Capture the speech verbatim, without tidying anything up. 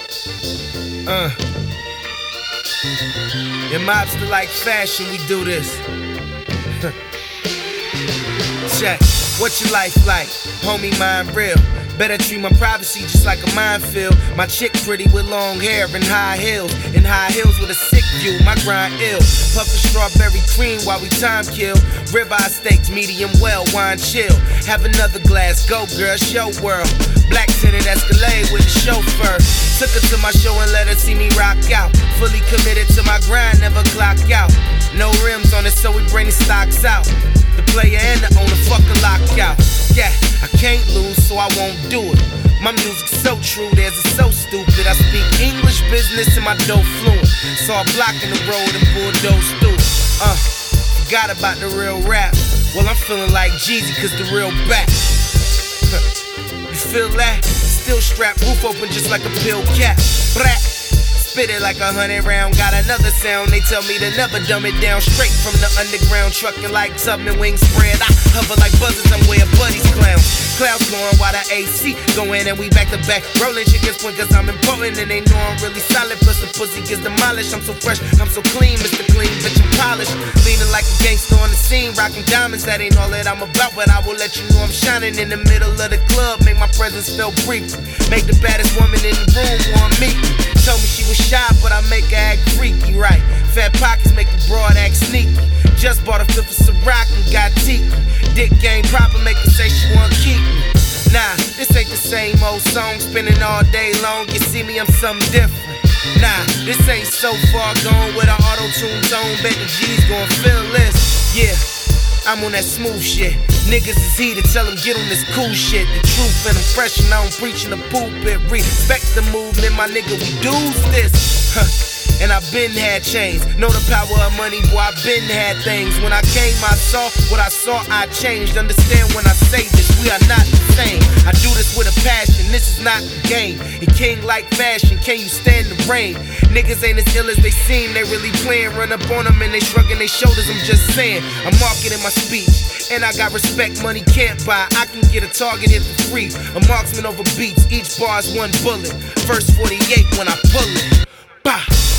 Uh. In mobster like fashion, we do this. Check. What your life like? Homie, mine real. Better treat my privacy just like a minefield. My chick pretty with long hair and high heels. In high heels with a sick view, my grind ill. Puffin' strawberry cream while we time kill. Ribeye steaks, medium well, wine chill. Have another glass, go girl, show world. Black tinted Escalade with a chauffeur. Took her to my show and let her see me rock out. Fully committed to my grind, never clock out. No rims on it, so we bring the stocks out. The player and the owner fucking lockout. Yeah, I can't lose, so I won't do it. My music's so true, theirs is so stupid. I speak English business and my dough fluent. Saw a block in the road and bulldoze through it. Uh, forgot about the real rap. Well, I'm feeling like Jeezy, cause the real back. You feel that? Still strapped, roof open just like a pill cap. Brat. Spit it like a hundred round, got another sound. They tell me to never dumb it down. Straight from the underground, trucking like Tubman wings spread. I hover like buzzers, I'm where buddies clown. Clouds blowing while the A C going and we back to back. Rolling chickens point cause I'm important and they know I'm really solid. Plus the pussy gets demolished. I'm so fresh, I'm so clean, Mister Clean, bitch, I'm polished. Leaning like a gangster on the scene, rocking diamonds. That ain't all that I'm about, but I will let you know I'm shining in the middle of the club. Make my presence feel brief. Make the baddest woman in the room want me. Told me she was shy, but I make her act freaky, right? Fat pockets make the broad act sneaky. Just bought a fifth of Ciroc and got tiki. Dick game proper, make her say she wanna keep me. Nah, this ain't the same old song, spinning all day long. You see me, I'm something different. Nah, this ain't so far gone with an auto-tune zone. Bet the G's gon' feel this. Yeah, I'm on that smooth shit. Niggas is heated, tell them get on this cool shit. The truth and I'm fresh and I don't preach in the pulpit. Respect the movement, my nigga, we do's this. Huh. And I been had chains. Know the power of money, boy, I been had things. When I came, I saw what I saw, I changed. Understand when I say this, we are not the same. I do this with a passion, this is not a game. And king like fashion, can you stand the rain? Niggas ain't as ill as they seem, they really playing. Run up on them and they shrugging their shoulders, I'm just saying. I'm marketing my speech, and I got respect money can't buy. I can get a target in for free. A marksman over beats, each bar's one bullet. First forty-eight when I pull it. Bah!